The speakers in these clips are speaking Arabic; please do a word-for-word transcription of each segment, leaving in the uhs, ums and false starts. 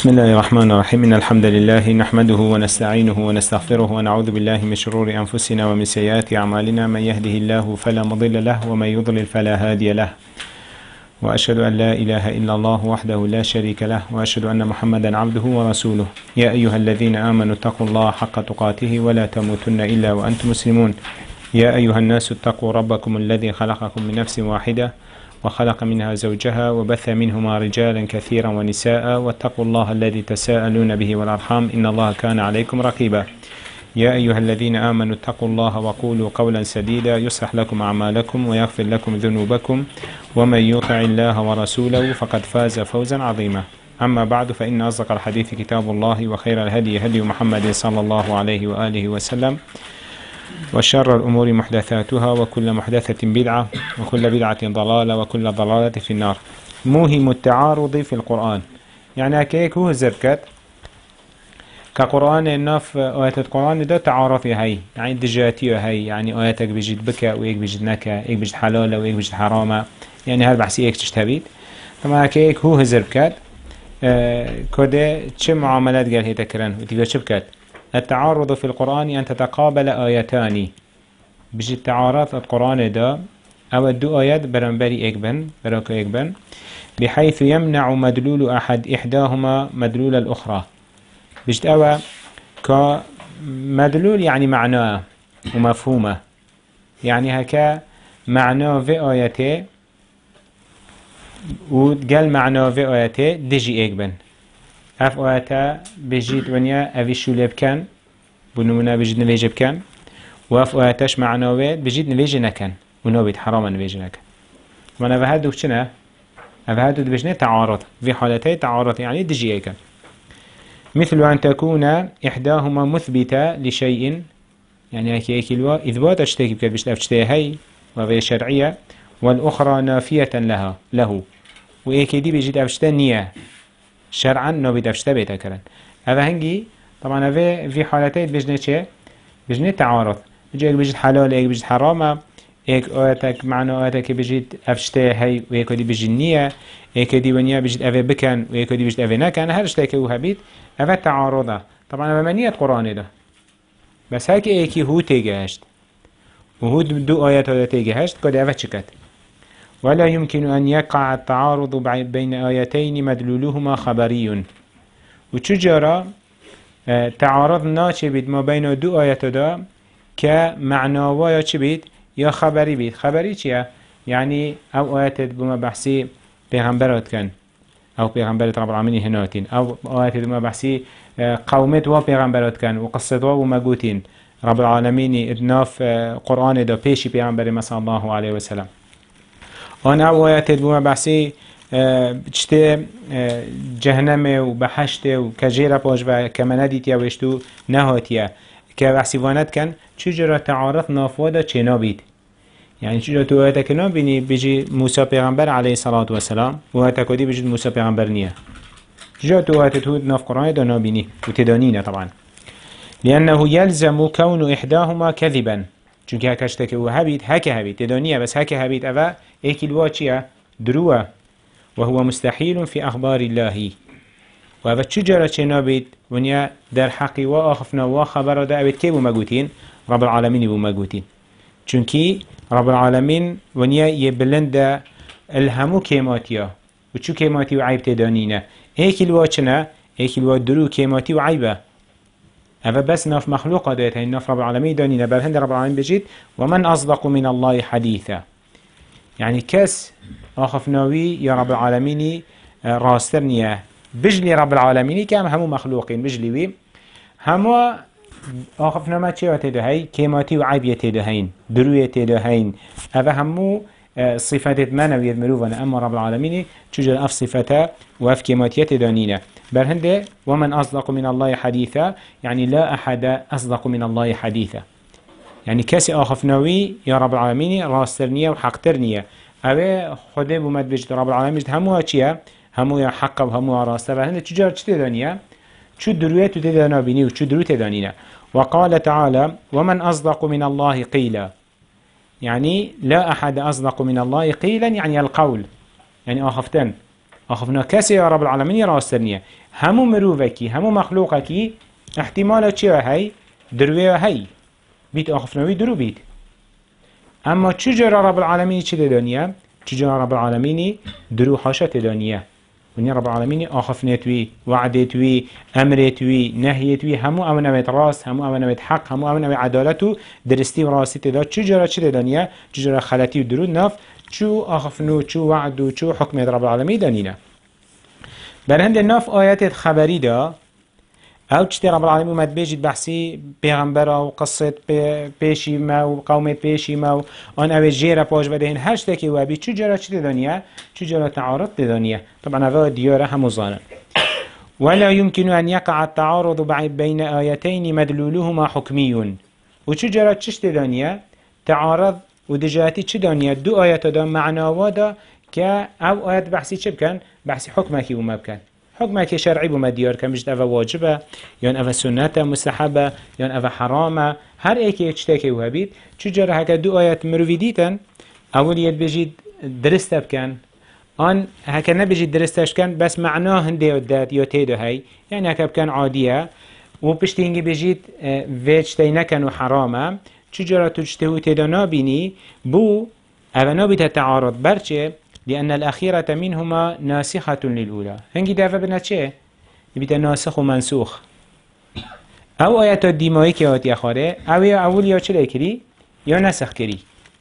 بسم الله الرحمن الرحيم. إن الحمد لله نحمده ونستعينه ونستغفره ونعوذ بالله من شرور أنفسنا ومن سيئات أعمالنا. من يهده الله فلا مضل له ومن يضلل فلا هادي له، وأشهد أن لا إله إلا الله وحده لا شريك له، وأشهد أن محمدا عبده ورسوله. يا أيها الذين آمنوا اتقوا الله حق تقاته ولا تموتن إلا وأنتم مسلمون. يا أيها الناس اتقوا ربكم الذي خلقكم من نفس واحدة وخلق منها زوجها وبث منهما رجالا كثيرا ونساء، واتقوا الله الذي تساءلون به والأرحام إن الله كان عليكم رقيبا. يا أيها الذين آمنوا اتقوا الله وقولوا قولا سديدا يصلح لكم أعمالكم ويغفر لكم ذنوبكم، ومن يطع الله ورسوله فقد فاز فوزا عظيما. أما بعد، فإن أصدق الحديث كتاب الله، وخير الهدي هدي محمد صلى الله عليه وآله وسلم، وشر الأمور محدثاتها، وكل محدثة بدعة، وكل بدعة ضلالة، وكل ضلالة في النار. موهم التعارض في القرآن، يعني هكيك هو زركت كقرآن الناف آيات القرآن ده تعارضي هاي، يعني دجاتي هاي، يعني آياتك بيجد بكى ويك بيجد نكى، ايك بيجد حلالة ويك بيجد حرامة، يعني هذا بحسي ايك تشتبيت. طبعا هكيك هو زركت آه كده چه معاملات قال هي تكرن وتيجا شبكت. التعارض في القرآن أن تتقابل آياتان، بيجي تعارض القرآن ده أو دو آيات برنبري إكبن براك إكبن، بحيث يمنع مدلول أحد إحداهما مدلول الأخرى. بيجي أو كمدلول يعني معناه ومفهومه، يعني هكا معناه في آياته وقال معناه في آياته دجي إكبن. اف آياتا بجيت ونيا افي شولي بكن بنونا بجيت نفيجي بكن، واف آياتاش معناوات بجيت نفيجي نكن ونو بيت حراما نفيجي نكن. وانا فهدو كشنا افهدو بجنة تعارض في حالتين تعارض، يعني دجي ايكن. مثل أن تكون إحداهما مثبتة لشيء، يعني هكي ايكي الوا إثبات اشتاكي بكت بجت افتشتاي هاي وهي شرعية، والأخرى نافية لها له، وإيكي دي بجيت افتشتا نية شرعا نابد افشتا بيتا كرن. هذا هنجي طبعا في في حالتين بجنة چه؟ بجنة تعارض، بيجي ايك بجد حلال ايك بجد حرام، ايك آياتك معنى آياتك بجد افشتا هاي ويك دي بجد نية، ايك دي ونيا بجد افي بكن ويك دي بجد افي نكن، هر اشتاكي وها بيت افا تعارضه. طبعا افا منية قرآن ده، بس هاكي ايكي هو تيجهشت وهو دو آيات هذا تيجهشت كده افا چكت. ولا يمكن أن يقع التعارض بين آيتين مدلولهما خبري. وتجرى تعارض ناچه بيد ما بين دو آيات دا كمعناوا يا چه بيد يا خبري بيد. خبري چيه؟ يعني او آيات بما بحثي پیغمبرات كان او پیغمبرات رب العالمين هناتين، او آيات بما بحثي قومت و پیغمبرات كان وقصت و مقوتين رب العالمين ادناف قرآن دا پیشي پیغمبر مثلا الله عليه وسلم. آن آیات بوم بحثی چته جهنم و بحشت و کجیره پاش و کمندیتیا وشتو نهاتیه که بحثی واند کن چجورا تعارض نافواده چه نابید. يعني چجورا تو آیات که نابینی بجی موسی پیغمبر علیه الصلاة والسلام و آیات کدی بجی موسی پیغمبر نیه. چجورا تو آیات تو ناف قرآن دا نابینی و تدانینه طبعا، لأنه يلزم كون إحداهما كذبا. چونکه هکشته که او هبید هکه هبید تدانیه، بس هکه هبید اوه ایکی الواچیه دروه وهو مستحيل في أخبار الله. وهذا چجرا چه نابید ونیا در حقی و آخفنا و خبر دا اوید که بو مگوتین رب العالمین بو مگوتین، چونکی رب العالمین ونیا یبلند الهمو کیماتیا و چو کیماتی و عیب تدانینه. ایکی الواچنه ایکی الوا درو کیماتی و عیبه، هذا بس ناف مخلوق ديت هي ناف رب العالمين دانينا. برهند رب العالمين بجيت ومن أصدق من الله حديثا، يعني كس آخفناوي يا رب العالمين راسترنيا بجلي رب العالمين كام همو مخلوقين بجلي وي همو آخفنا ما چه يتدهين كيماتي وعيب يتدهين درو يتدهين. هذا همو صفات منوي المروفة، أما رب العالمين تجد أف صفاته وأف كيماتي يتدانينا. برهنده ومن أصدق من الله حديثا، يعني لا أحد أصدق من الله حديثا، يعني كسي آخفناوي يا رب العالمين راسترنية وحقترنية. أبي خده بمد بجد رب العالمين هموها چيه؟ هموها حق وهموها راسته. برهنده تجار چه تدانية؟ چو دروية تدانا بني وچو درو تدانينا. وقال تعالى ومن أصدق من الله قيلا، يعني لا أحد أصدق من الله قيلا، يعني القول، يعني آخفتن آخفنا کسی یا رب العالمین راستنیه همو مروفکی همو مخلوقکی احتمال چی هی دروی هی بیت آخفناوی درو بیت اما چجورا رب العالمین چی دنیا چجورا رب العالمین درو حاشت دنیا ونیا رب العالمین آخفنتوی وعدتوی امرتوی نهیتوی همو امن امت راست همو امن امت حق همو امن امت عدالتو درستی و راستی تدا چجورا چی دنیا چجورا خلطی و درو نف چو آخفنو چو وعدو چو حکم رب العالمین دنینا برهند نف آیات خبری دا او چتی رب العالمین اومد بيجید بحثی پیغمبر و قصت پیشی ما و قومت پیشی ما و آن او جیره پاش بدهین هشتا که وابی چو جرا چی دنیا چو جرا تعارض دنیا طبعا او دیاره همو ظانن ولا يمكن أن يقع التعارض بين آيتين مدلولهما حكمي وچو جرا چشت دنیا تعارض و دجاتی چی دنیا دو آیت دا معناوا دا که او آیت بحثی چی بکن بحثی حکمکی اومد بکن حكمك شرعي بما ديار كمجد أفا واجبة يان أفا سنة مستحبة يان أفا حرامة هر ايكي اشتاكي وهبيت چجار هكا دو آيات مروفي ديتن أول يد بجيد درست بكن آن هكا نبجيد درستش كان بس معناه هندي ودات يو تيدو هاي يعني هكا بكن عادية وبشتي هنجي بجيد فيجتي نكن وحرامة چجار تجتهو تيدو نابيني بو أفا نابيت التعارض برچه لأن الأخيرة منهما ناسخة للأولى هنجي دافع بنا چه؟ يبيت ناسخ ومنسوخ أو آيات الديمائي كهاتي أخاره أو أول يا چلي كري يا نسخ كري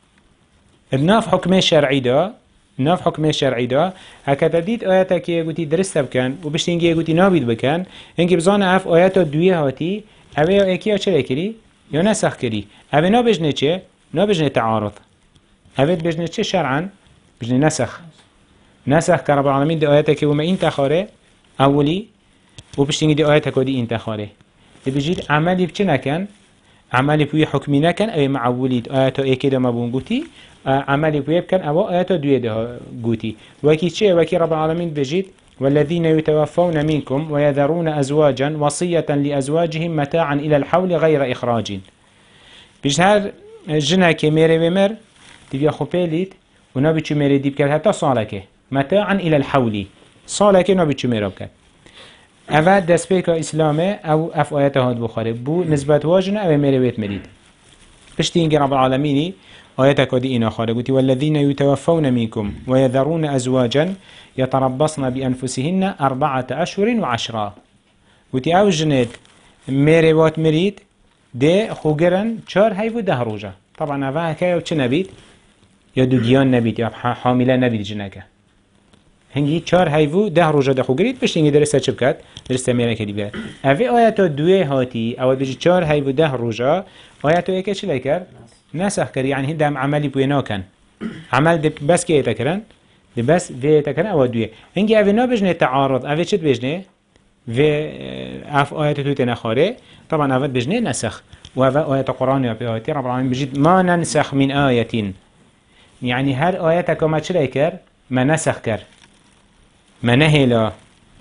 بناف حكم الشرعي دا ناف حكم الشرعي دا هكذا ديت آياتا كي يقولي درست بكن وبشتنجي يقولي نابد بكن هنجي بزان أف آيات الدوية هاتي أو يا إكي يا چلي كري يا نسخ كري أو نابجنه چه؟ نابجنه تعارض أو بجنه چه شرعا؟ بجنه نسخ نسخ كرب العالمين دي آياتك وما انت خاره أولي وبشتنجي دي آياتك ودي انت خاره بيجيد عملي بچه نكن عملي بوي حكمي نكن أي معولي آياتا ايكي دا مبون قوتي عملي بوي بكن أو آياتا دوية دا قوتي وكي چه وكي رب العالمين بيجيد والذين يتوفون منكم ويذرون أزواجا وصية لأزواجهم متاعا إلى الحول غير إخراج بيجيد هر جنك ميري ومر تبيا خباليت ونبي چو ميري دي بكر حتى صالكه متاعا إلى الحول صالكه نبي چو ميري بكر اوه دست پیکا اسلامه او اف آیت هاد بخاره بو نسبت واجنه او میره ویت مرید پشتی اینگه رب العالمینی آیت کادی اینا خاره گوتی والذین یتوفون منکم ويذرون ازواجا يتربصن بانفسهن اربعة اشهر وعشرة گوتی او جنید میره وات مرید ده خوگرن چار هیو ده روجه طبعا اوه که او چه نبید یا دوگیان نبید یا حامله نبید جنکه هنگی چار هیو ده روزه دخو گرید پشت اینگه درسته چه بکد درسته میره کدی بیاد اوی آیتا دوی هاتی اول بجی چار هیو ده روزه آیتا یکه چی کرد نسخ کرد یعنی هندم عملی بوی ناکن عمل ده بس که ایتا کرن ده بس وی ایتا کرن اول دوی هنگی اوی نا بجنه تعارض اوی چت بجنه و اف آیتا توی تنخاره طبعا اول بجنه نسخ و اوی آیتا قرآن یا آیتی رب العالمین بجید ما ننسخ من آیتین يعني هر آياتا كما چرا كر ما نسخ كر ما نهلا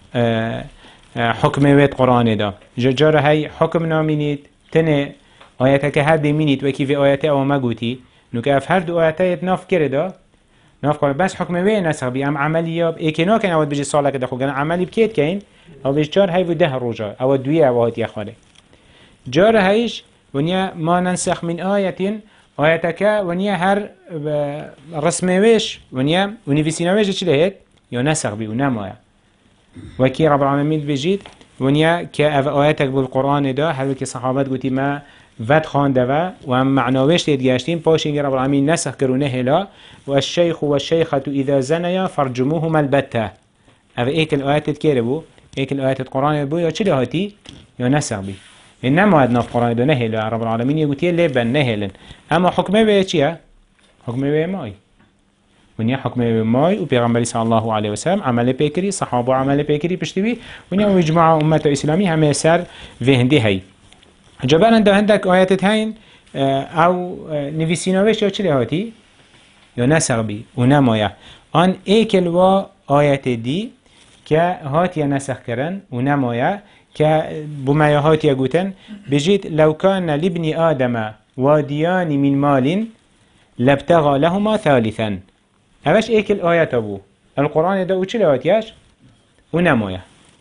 حكم ويت قرآن دا ججار هاي حكم نامينيت تنه آياتا که هر بمينيت وكي في آياتا او ما قوتي نو که اف هر دو آياتا يتناف كرده ناف قرآن بس حكم وي نسخ بي ام عملي ياب ايكينا كان اواد بجي صالة كده خوغن عملي بكيت كين او بجي جار هاي وده روجا او دوية اواد يخاله جار هايش ونيا ما ننسخ من آية آياتك ونيا هر رسمويش ونيا ونفسينويش چه لهيت يو نسخ بي ونمايا وكي رب العالمين بجيد ونيا كأف آياتك بالقرآن دا هل كي صحابات قلتي ما فت خان دوا وهم معناويش تيتگاشتين باشين رب العالمين نسخ كرونه هلا والشيخ والشيخة إذا زنيا فرجموهما البتة أف ايك الآيات تكيربو ايك الآيات القرآن بو يو چه لهاتي يو نسخ بي إنما هدنا في القرآن ده نهلا رب العالمين يقولي لبن نهلا أما حكمه بيه چيه؟ حكمه بيه ماي ونيا حكمه بيه ماي وبيغمبري صلى الله عليه وسلم عمل بيكري صحابه عمل بيكري بشتوي ونيا ويجمع أمة الإسلامية هم يسار في هندي هاي جبانا ده عندك آيات هاين أو نفسينوش يو چلي هاتي يو نسغ بي ونمايا آن ايكل و آيات دي که هاتي نسخ کرن ونمايا كبمايهات يقولن بجيت لو كان لابن آدم واديان من مال لابتغى لهما ثالثا أباش ايك الآيات أبو القرآن ده وچه لواتياش ونمايا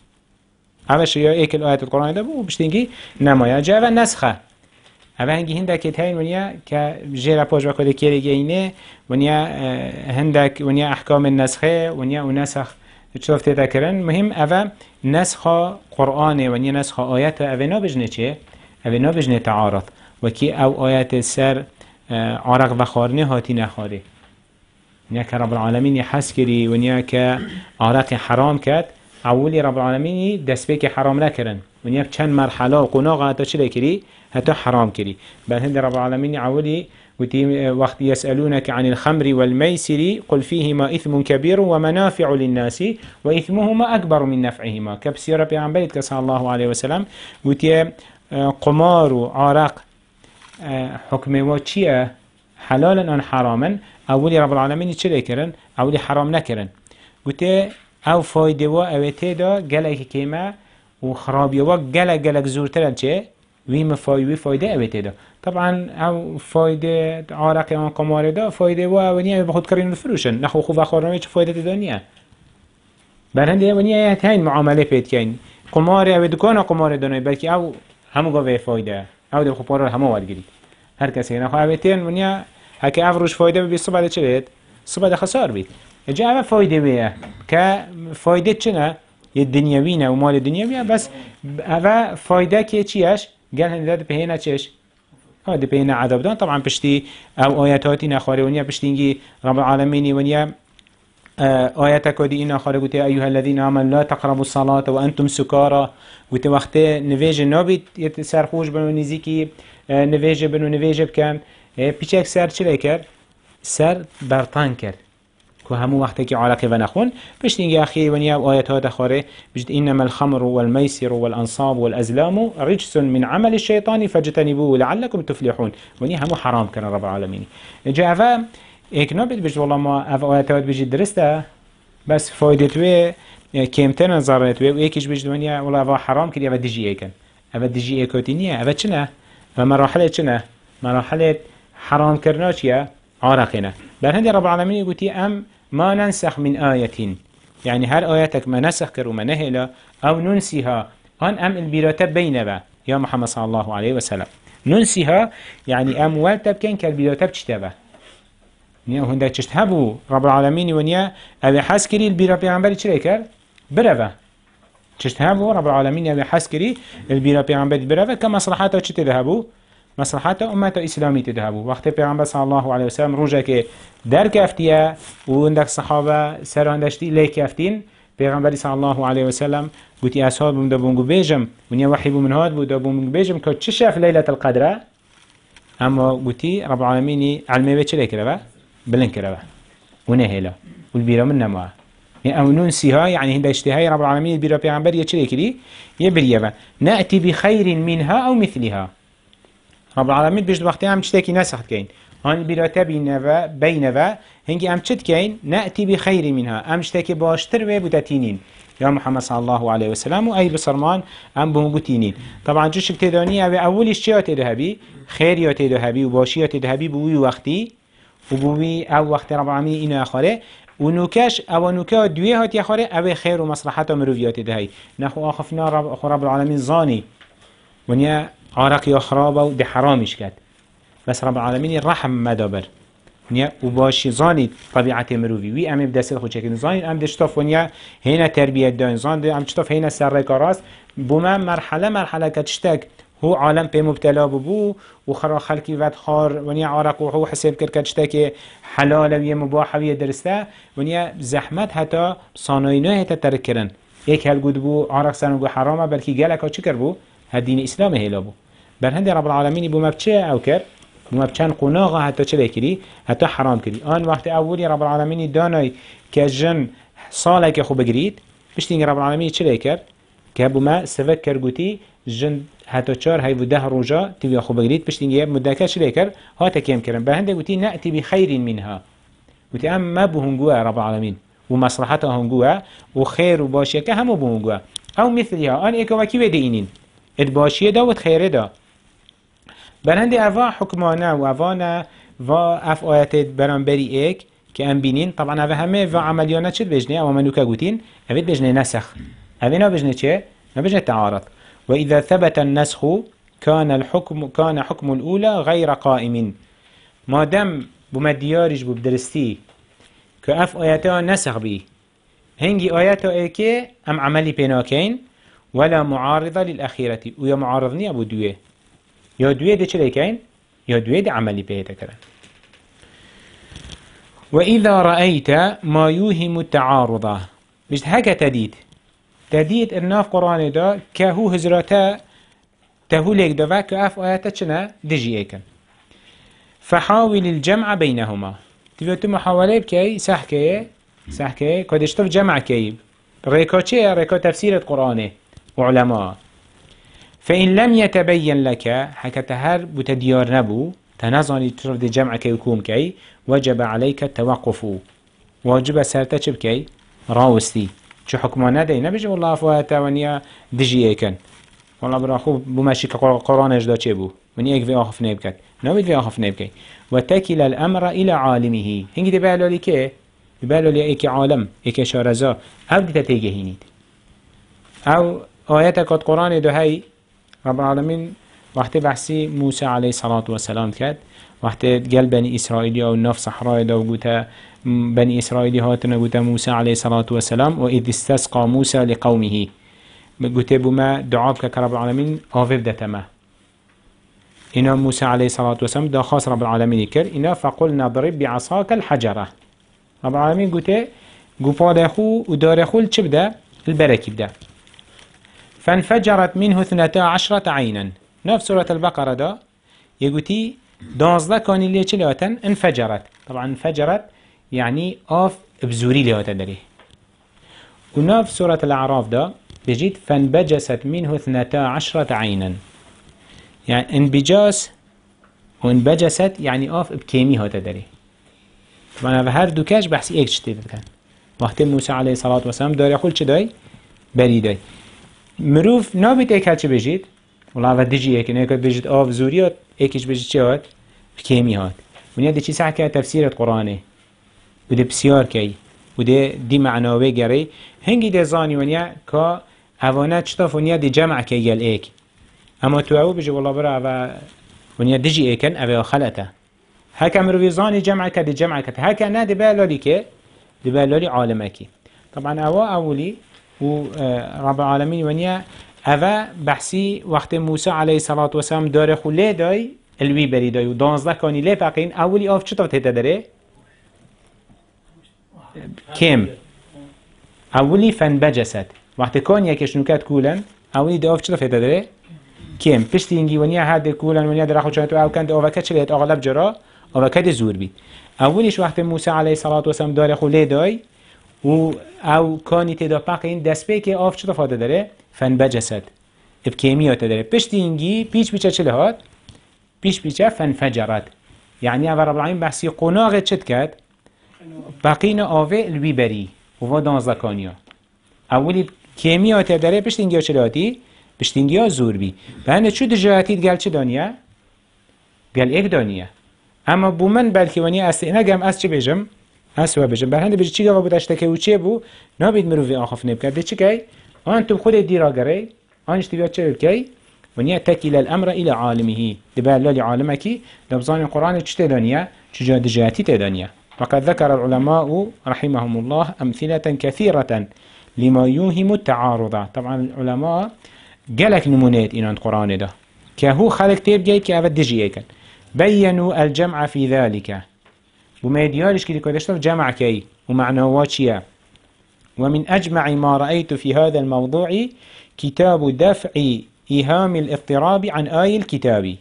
اوش يا ايك الآيات القرآن ده بو بشتنجي نمايا جاء نسخه اوه هنگی هندک هین ونیا که جیرا پاش وکل کیری گینه ونیا هندک ونیا احکام النسخه ونیا و نسخ شوفت تذكرن مهم اوه نسخ قرآن ونیا نسخ آیات اوه نابجنه چه؟ اوه نابجنه تعارض وكي او آيات سر عرق و خارنه هاتی نخاره ونیا که رب العالمین حس کری ونیا که عرق حرام کد اولی رب العالمین دست به که حرام نکرن ونیا چند مرحله و قناغ حتی چه کری؟ حتی حرام کری بعد هند رب العالمین اولی وقت يسألونك عن الخمر والميسر قل فيهما إثم كبير ومنافع للناس وإثمهما أكبر من نفعهما كبسيرة بيعنبالت كسا الله عليه وسلم وتي قمار وعرق حكم وچيه حلالا أن حراما أولي رب العالمين چه لكرن أولي حرام نكرن وتي أو فايده و أوتي دا قلق كيما وخرابي و قلق قلق زورترن چه وی مفایوی فایده اوته دا طبعا او فایده عرق آن قمار دا فایده و اونیه به خود کارین فروشن نخو خوب خورنامه چه فایده دانیه برهنده اونیه هین معامله پید کن قمار او دکان قمار دانه بلکه او همو گاوه فایده او دل خوب همو وارد گیرید هر کسی نخو اوتین اونیه هک افروش فایده بی صبح چه بید صبح خسار بید جا او فایده بیه که فایده چنه یه دنیوینه و مال دنیویه بس او فایده که چیش قال هن ذات بهينا تشش هذا بهينا عذاب دان طبعا بشتي او آياتاتي نخاري ونيا بشتينجي رب العالمين ونيا آياتك ودي إنا خاري قلت أيها الذين آمنوا لا تقربوا الصلاة وأنتم سكارى قلت وقت نفيج نابد يتسار خوش بنو نزيكي نفيج بنو نفيج بكان بيشك سر چلي كر سر برطان كر همو وقتی که علاقه و نخون بشتینگی اخی ونیا آیات ها دخاره بجد انما الخمر والميسر والانصاب والازلام رجس من عمل الشيطان فاجتنبوه لعلكم تفلحون ونیا همو حرام کن رب العالمین جا افا ایک نابد بجد والله ما اف آیات ها بجد درسته بس فایدتوه کمتر نظارتوه و ایکش بجد ونیا والله افا حرام کردی افا دیجی ایکن افا دیجی ایکوتی نیه افا چنه و مراحله چنه مراحله حرام کرنا چیه عرقنا بل هندي رب العالمين يقولي أم ما ننسخ من آية يعني هر آياتك ما نسخ كر وما نهلا أو ننسيها أن أم البيراتب بينبا يا محمد صلى الله عليه وسلم ننسيها يعني أم والتب كان كالبيراتب تشتبه نيا هندا تشتهبوا رب العالمين ونيا أبي حسكري البيرا بيعنبري تشريكر برفا تشتهبوا رب العالمين أبي حسكري البيرا بيعنبري برفا كمصلحاته تشتذهبوا مصلحات أمة إسلامية تذهبوا وقت پیغمبر صلى الله عليه وسلم روجه که در کفتیه و اندک صحابه سراندشتی لی کفتین پیغمبر صلى الله عليه وسلم قلتي أصحاب من دبونجو بيجم ونيا وحي من هاد ودبونجو بيجم كتشف ليلة القدر أما قلتي رب العالمين علمي بيتش ليك ربا بلن كربا ونهلا والبيرا من نما يعني أو ننسيها يعني هند اشتهاي رب العالمين البيرا پیغمبر يتشليك لي يبريبا نأتي بخير منها أو مثلها رب العالمين بيجد وقتها هم تشتكي نسخت كين هان بيراتا بينوا بينوا هنجي هم تشت كين نأتي بخير منها هم تشتكي باشتر وبتاتينين يا محمد صلى الله عليه وسلم وأي بصرمان هم بمبتينين طبعا جوش اكتداني او اول اشتيات ذهبي خيريات ذهبي وباشيات ذهبي بوي وقتي وبوي او وقت رب العالمين إنو أخاره ونوكاش او نوكا دويه هات يخاره او خير ومصلحات ومروفيات ذهي نخو آخفنا رب, رب العالمين زاني ونيا عرق يا خرابه ودي حرامش كات بس رب العالمين الرحم مدابر نيا وباشي زاني طبيعة مروفي وي ام بدسل خو چكن زاني ام دشتاف ونيا هنا تربية دان زان ام دشتاف هنا سر كراس بوما مرحلة مرحلة كتشتك هو عالم به مبتلا ببو وخرا خلقي ود خار ونيا عرق وهو حساب كر كتشتك حلال ويا مباح ويا درسته ونيا زحمت حتى صاناينه حتى تركرن یک هل گود بو عرق سنگو حرامه بلکه گلک ها چی کر بو؟ هدین اسلام هیلا بو بر هند رب العالمین بو مبچه او کر بو مبچن قناغه حتی چه کری حتی حرام کری آن وقت اولی رب العالمین دانای که جن ساله که خوب بگرید بشتینگ رب العالمین چه کر که بو ما سفک کرگوتی جن حتی چار هی و ده روزا تیوی خوب بگرید بشتینگ مدکه چه کر ها تکیم کرن بر هند گوتی نأتی بخیر منها گوتی ام ما بو هنگوه رب العالمین ومصلحتها هنگوه وخير وباشيه كهمو بهنگوه او مثلها ان ايكو وكي ودينين ادباشيه دا وتخيره دا برهند افا حكمانه و افانا و اف آيات برانبري ايك كأم بينين طبعا هذا همه في عمليانا شد بجنه أو منوكا قوتين أبيت بجنه نسخ أبينا بجنه شيء ما بجنه تعارض. وإذا ثبت النسخ كان الحكم كان حكم الأولى غير قائم ما دام بمديارج بدرستي كأف آياتها نسخ بي هنجي آياتها إيكي أم عملي بيناكين ولا معارضة للأخيرة ويا معارضني أبو دوية يا دوية دي چلي كين يا دوية دي عملي بيتا كرن. وإذا رأيت ما يوهم التعارض بجد هكا تديد تديد الناف قرآن دا كهو هزراتا تهو ليك دا كأف آياتا چنا دجي ايكن فحاول الجمع بينهما تبقى محاولة بكي سحكي سحكي كدشتف جمع كيب ريكا چه ريكا تفسير القرآن وعلماء فإن لم يتبين لك حكا تهر بتديار نبو تنظني تشرف دي جمع كي وكوم كي وجب عليك التوقف واجب سرتا چه بكي راوستي چه حكمانه دي نبجي والله فواتا ونيا دجي ايكن والله براخو بماشي كقرآن اجدا چه بو ونيا ايك في آخف نيبكت نويد في آخف نيبكي وتكل الأمر إلى عالمه هنگي دي بقلو لي كي بقلو لي ايكي عالم ايكي شارزا او دي تتيجي هينيد او آياتك قد قرآن دو هاي رب العالمين وقت بحثي موسى عليه الصلاة والسلام كاد وقت قال بني إسرائيل أو النف صحراء دو قوتا بني إسرائيل هاتنا قوتا موسى عليه الصلاة والسلام وإذ استسقى موسى لقومه قوتا بما دعابك كرب العالمين آفف دتما إنا موسى عليه الصلاة والسلام دا خاص رب العالمين كر إنا فقلنا ضرب بعصاك الحجرة رب العالمين قوتا قفاد أخو ودار أخو الشبدا البركي بدا فانفجرت منه اثنتا عشرة عينا نفس سورة البقرة دا يقولي دانزده كاني اللي چلاتن انفجرت طبعا انفجرت يعني آف بزوري لهاتا داري ونفس سورة الأعراف دا بيجيت فانبجست منه اثنتا عشرة عينا يعني انبجاس وانبجست يعني آف بكيمي هاتا داري طبعا هر دوكاش بحثي ايك شتيت كان وقت موسى عليه الصلاة والسلام داري يقول چه داي بري داي مروف نابت ايك هل چه بيجيت والله و دجی ایک نه که بجد آف زوریات ایکش بجد چه هات کمی هات ونیا دی چی سعی که تفسیر قرآنه و دی بسیار کی و دی دی معناوی گری هنگی دی زانی ونیا که اوانه چطاف ونیا دی جمع کی گل ایک اما تو او بجد والله برا و ونیا دجی ایکن او خلطه هکا مروی زانی جمع که دی جمع که هکا نه دی بالالی که دی بالالی عالمه کی طبعا او اولی و رب العالمین ونیا اوه بحثی وقت موسی علیه الصلاة والسلام داره خوله دای الوی بری دای و دانزده کانی لی فقین اولی آف چطور تیتا داره؟ کم اولی فنبجست وقت کان یکش نوکت کولن اولی دا آف چطور تیتا داره؟ کم پشتی اینگی ونیا هر ده کولن ونیا در خود چانتو او کند آوکت چلیت اغلب جرا آوکت زور بید اولیش وقت موسی علیه الصلاة والسلام داره خوله دای و او کانی تیدا فقین دست پی که آف چطور فاده داره؟ فانبجست بكيميات داره پشت اینگی پیچ پیچه چه لهات پیچ پیچه فانفجرت يعني اول رب العالمين بحثی قناغ چت کد بقین آوه الوی بری و و دانزدکانیا اولی کیمیات داره پشت اینگی ها چه لهاتی پشت اینگی ها زور بی به هنه چو دجایتید گل چه دانیه گل ایک دانیه اما بو من بلکه ونیا استعنا گم از چه بجم از و بجم به هنه بجی چی گوه بودشته که و چه بو نابید مروفی آخف نبکد به چی که أنتم خود الديرة جري أنش تبي تشيل كي ونيا تكل الأمر إلى عالمه دبال للي عالمك دبزان القرآن تشتدنيا تجاد جاتي تدنيا وقد ذكر العلماء رحمهم الله أمثلة كثيرة لما يوهم التعارض طبعا العلماء جالك نمونات إن القرآن ده كهو خلق تيب جاي كأبد دجيكن بينوا الجمع في ذلك وما يديارش كده كدشتف جمع كي ومعنوات شيا ومن أجمع ما رأيت في هذا الموضوع كتاب دفع إيهام الاضطراب عن آي الكتاب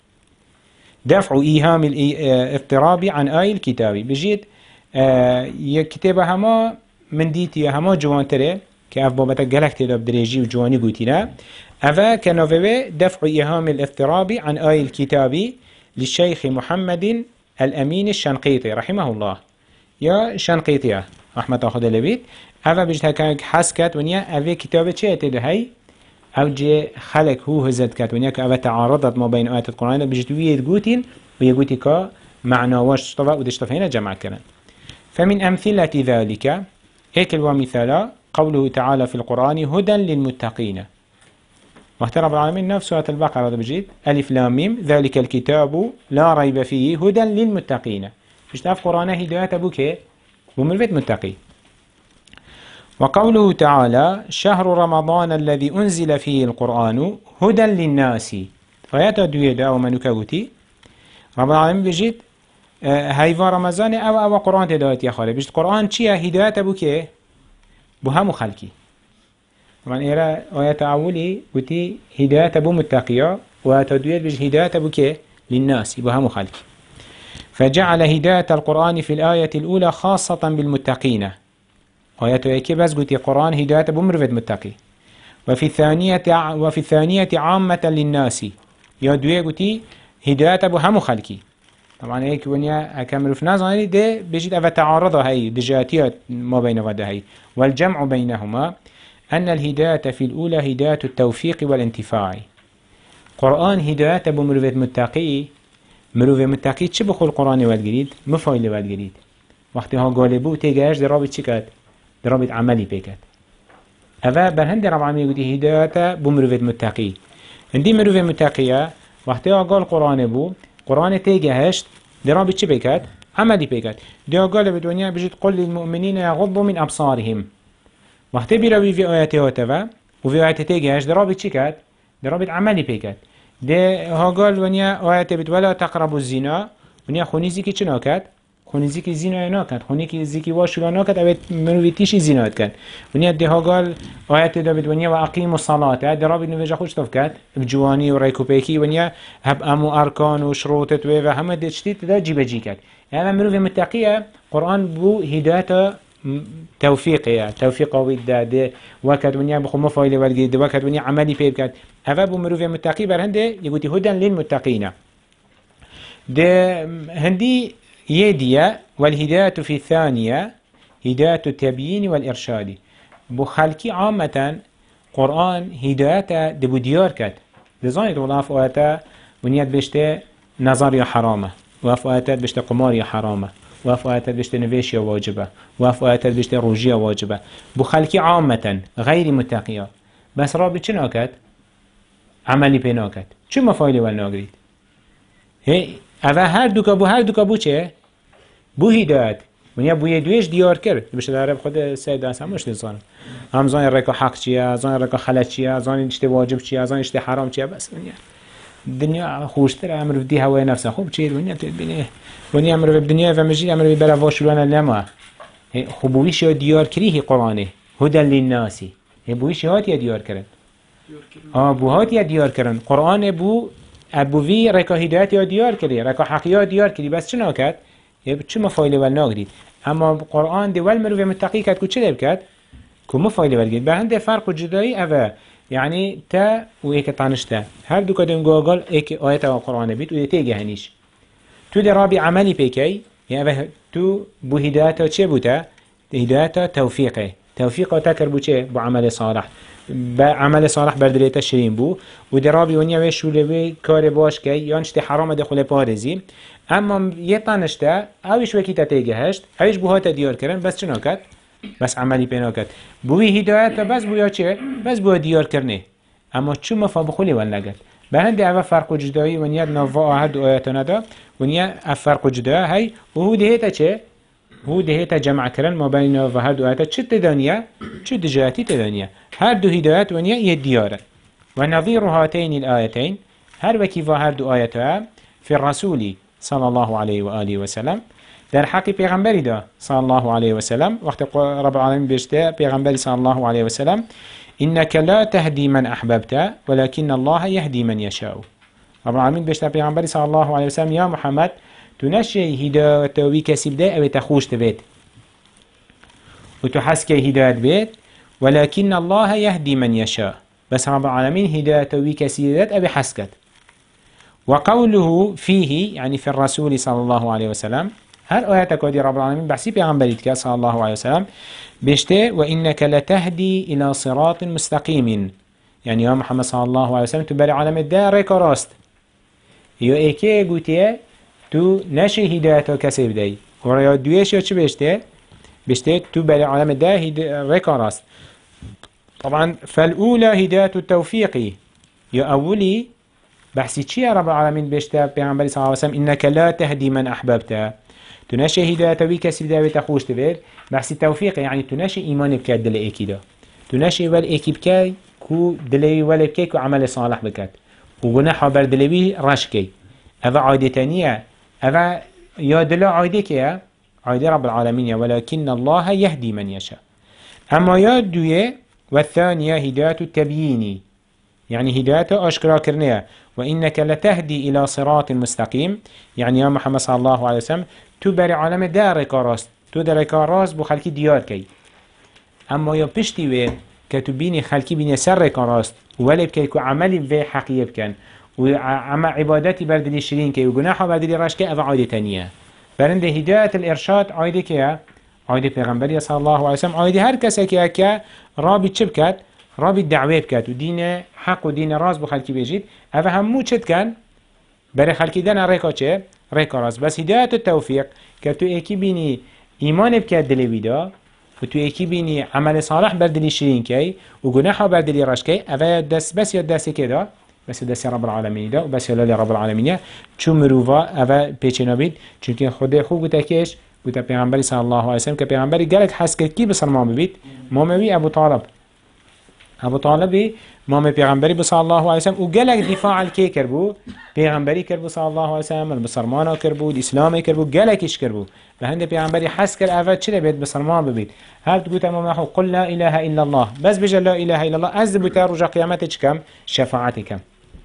دفع إيهام الاضطراب عن آي الكتاب بجيت آه يكتبها هما من ديتي هما جوان تري كأف بابتك جلك تدب دريجي وجواني قوتنا أفا كنوفي دفع إيهام الاضطراب عن آي الكتاب للشيخ محمد الأمين الشنقيطي رحمه الله يا شنقيطي رحمة الله خدا لبيت أفا بجد هكاك حس كات ونيا أفا كتابة چه تده هاي أو جي خلق هو هزد كات ونيا كأفا تعارضت ما بين آيات القرآن بجد ويد قوتين ويقوتي كا معنى واش طبع ودشتفهين جمع كرن فمن أمثلة ذلك هيك ومثالا قوله تعالى في القرآن هدى للمتقين. وقت رب العالمين نفس سورة البقرة بجيت ألف لام ميم ذلك الكتاب لا ريب فيه هدى للمتقين. مش تعرف قرآن هداية بوكي بمرفت متقي. وقوله تعالى شهر رمضان الذي أنزل فيه القرآن هدى للناس. فياتا دويدا ومنوكاوتي رب العالمين بجيت هيفا رمضان او او قرآن تدايت يا خالي بجيت قرآن چيه هداية بوكي بهم خلقي. طبعا إيرا آيات أولي قلتي هداية بو متقيا وتدوير بج هداية بوكي للناس بهم خلقي. فجعل هداية القرآن في الآية الأولى خاصة بالمتقين. آيات ايكي بس قلتي قرآن هداية بو مرفد متقي. وفي الثانية وفي الثانية عامة للناس. يا دوير قلتي هداية بو هم خلقي. طبعا هيك ونيا أكمل في نظري ده بيجي أفا تعارض هاي دجاتيات ما بين غدا هاي والجمع بينهما أن الهداية في الأولى هداية التوفيق والانتفاع. قرآن هداية بمروفة متقي مروفة متقي چه بخو القرآن والجديد مفايل والجديد وقتها قالبو تيجاش درابط چكات درابط عملي بيكات أفا برهند رب العالمين يقول هداية بمروفة متقي عندي مروفة متقية وقتها قال القرآن بو قرآن تيجاش درابط چه بيكات عملي بيكات ده قال بدنيا بجد قل للمؤمنين يغضوا من أبصارهم وقت بيروي في آياته هاتفا وفي آياته تيجيهاش درابط چي كات؟ درابط عملي بيكات ده ها قال ونيا آياته بيت ولا تقربوا الزنا ونيا خونيزي كي چه ناكات؟ خونيزي كي زنا ناكات خونيزي كي واشولا ناكات اوه منوي تيشي زنات كات ونيا ده ها قال آياته ده بيت ونيا وأقيموا الصلاة درابط نوجه خوش تفكات بجواني وريكو بيكي ونيا هب أمو أركان وشروطت ويفا همه ده چتيت ده جيبه جي كات يعني منوي متقية قرآن بو هداية توفيقية توفيق وداد وكاد ونيا بخو مفايل والجد وكاد ونيا عملي بيبكات هذا بمروف متقي برهنده يقولي هدى للمتقين ده هندي يديا والهداية في الثانية هداية التبيين والإرشاد بخلقي عامة قرآن هداية دبو ديار كات لذلك والله فؤاتا ونيا بشته نظر حرامة وفؤاتا بشته قمار حرامة وفؤاتا بشت نويشيا واجبة وفؤاتا بشت روجيا واجبة بخلقي عامة غير متقية بس رابط چه ناكت؟ عملي بي ناكت چه مفايلي والناقريد؟ هي اوه هر دوكا بو هر دوكا بو چه؟ بو هدايت ونيا بو يدويش ديار کرد بشت العرب خود سيد دانس همش نزانم هم زان ركا حق چيا زان ركا خلط چيا زان اشت واجب چيا زان اشت حرام چيا بس ونيا الدنيا خوشتر امر بدي هواي نفسه خوب چير ونيا تبينه ونيا امر بالدنيا فمجي امر ببلا واشلوانا لما خبويش يا ديار كريه قرانه هدى للناس بويش هات يا ديار كرن اه بو هات يا ديار كرن قران بو ابو في ركا هدايت يا ديار كري ركا حقيا ديار كري بس شنو كات يا چه مفايله ول ناغري اما قران دي ول مرو متقي كات كو چه بكات كو مفايله ول به عنده فرق جدایی اوه يعني تا و ایک تانشتا هر دو کدوم گوگل ایک آیت القرآن بیت و تیگه هنیش تو در رابی عملی پیکی يعني تو بو هدايته چه بوده؟ هدايته توفيقه توفيقه تكر بو چه؟ بو عمل صالح بعمل صالح بردريته شرين بو و درابي ونيا وي شولوي كار باش كي يانشتي حرام دخل پارزي اما يطنشته اوش وكي تتيجهشت اوش بو هاته ديار كرن بس چنا كد بس عملي بينا كد بوي هدايته بس بو يا چه بس بو ديار كرنه اما چو مفا بخولي ولنگد بهند اوه فرق جدایی ونیا نوا عهد آیاتنا دا ونیا فرق جدایی هی و هو دهیتا چه؟ هو دهیتا جمع کرن ما بین و هر دو آیاتا چه تدانیه؟ چه دجاتی تدانیه؟ هر دو هدایت ونیا یه دیاره و نظیر هاتین الآیتین هر وکی و هر دو آیاتا فی الرسول صلی الله علیه و آله و سلم در حقی پیغمبری دا صلی الله علیه و سلم وقت رب العالمین بشته پیغمبری صلی الله علیه و سلم إنك لا تهدي من أحببت ولكن الله يهدي من يشاء. رب العالمين بيشتى پیغمبر صلى الله عليه وسلم يا محمد تنشي هداية وكسب ده أو تخوش تبيت وتحسك هداية بيت ولكن الله يهدي من يشاء بس رب العالمين هداية وكسب ده أو حسكت. وقوله فيه يعني في الرسول صلى الله عليه وسلم هل آياتك ودي رب العالمين بحسي پیغمبريتك صلى الله عليه وسلم بيشته وإنك لتهدي إلى صراط مستقيم يعني يا محمد صلى الله عليه وسلم تبالي عالم الدار كراست يو ايكي قوتيه تو نشي هدايته كسب دي وريا دويش يا شو بيشته بيشته تو بري عالم ده ريكا راست. طبعا فالأولى هداية التوفيقي يا أولي بحثي چي رب العالمين بيشته بيعنبالي صلى الله عليه وسلم إنك لا تهدي من أحببته تناشي هداية وي كسي داوي تخوش تبير بحثي التوفيق يعني تناشي إيمان بكات دل إيكي دا تناشي ول إيكي بكاي كو دلوي ول بكاي كو عمل صالح بكات وجناح بر دلوي رشكي أفا عايدة تانية أفا يا دلا عايدة كيا عايدة رب العالمين ولكن الله يهدي من يشاء. أما يا دوية والثانية هداية التبييني يعني هداية أشكرا كرنية وإنك لتهدي إلى صراط مستقيم يعني يا محمد صلى الله عليه وسلم تبري عالم دارك راست تو دارك راست بو خلقي ديار كي. أما يا بشتي وي كتبيني خلقي بيني سرك راست ولي بكي كو عملي في حقية بكن وعما عبادتي بردلي شرين كي وجناحه بردلي راش كي أفا عايدة تانية. فرنده هداية الإرشاد عايدة كي عايدة پیغمبر صلى الله عليه وسلم عايدة هر كسا كي كي رابي چبكت رابي الدعوة بكت ودين حق ودين راز بو خلقي بيجيد أفا همو چد كان بري خلقي دانا ريكا چه ريكا راز. بس هداية التوفيق كتو ايكي بيني إيمان بكت دلوي دا وتو ايكي بيني عمل صالح بردلي شرين كي وجناحه بردلي راش كي أفا يدس بس يدس كده بس دست رب العالمين ده وبس يلا رب العالمين چو مروفا أفا بيچنا بيد چونكي خده خوب بتاكيش بتا پیغمبری صلی الله علیه وسلم که پیغمبری گلک حس کرد کی بسرمان ببید ماموی ابو طالب ابو طالبی مام پیغمبری صلی الله علیه وسلم و گلک دفاع الکی کربو پیغمبری کربو صلی الله علیه وسلم بسرمان کربو اسلام کربو گلکش کربو و هند پیغمبری حس کرد اول چه بید بسرمان ببید هر تو گوت امام احو قل لا اله الا الله بس بجل لا اله الا الله از بتا رجا قیامت کم شفاعت کم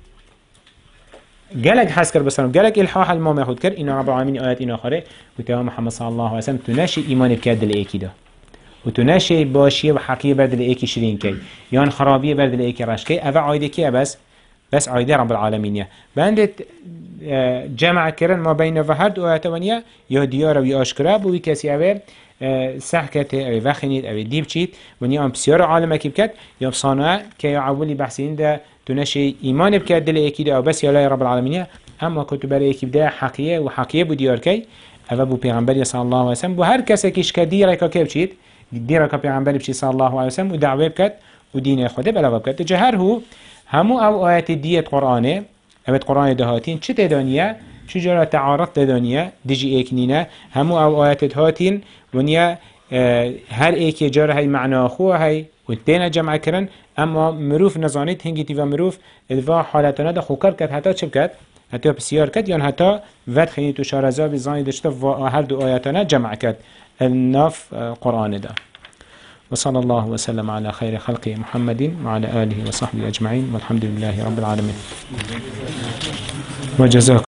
جالك حسكر بسلام جالك الحاح المام ياخد كر إن رب العالمين آيات إن آخره وتوام محمد صلى الله عليه وسلم تناشي إيمان بكاد الإيكي ده وتناشي باشية وحقية برد الإيكي شرين كي يان خرابية برد الإيكي راش كي أفا عايدة كي بس بس عايدة رب العالمين يا باندت جمع كرن ما بين فهد وآتوانيا يا ديار ويا أشكراب ويكسي أبي سحكته أبي وخنيت أبي ديبشيت ونيا أم بسيارة عالمة كي بكت يا بصانع كي يعولي بحسين ده تنشي إيمان بكاد دل إيكي ده أو بس يا رب العالمين أما كتب إيكي ده حقيقة وحقيقة بديار كي أبا بو پیغمبر صلى الله عليه وسلم بو هر كسا كيش كديرة كي بشيت ديرة كا پیغمبر بشي صلى الله عليه وسلم ودعوه بكت ودين خده بلا بكت جهر هو همو أو آيات دية قرآنه أبد قرآن دهاتين چه تدانية چو جرى تعارض تدانية ديجي إيكنينة همو أو آيات دهاتين ونيا اه هر إيكي جرى هاي معنى أخوه هاي والتين جمع كرن اما مروف نزانيت هنگي تيفا مروف الفا حالتنا ده خوكر كد حتى چه بكد حتى بسيار كد يان حتى ود خينيتو شارزا بزاني دشتف هر دو آياتنا جمع كد الناف قرآن ده. وصلى الله وسلم على خير خلقه محمد وعلى آله وصحبه أجمعين والحمد لله رب العالمين وجزاكم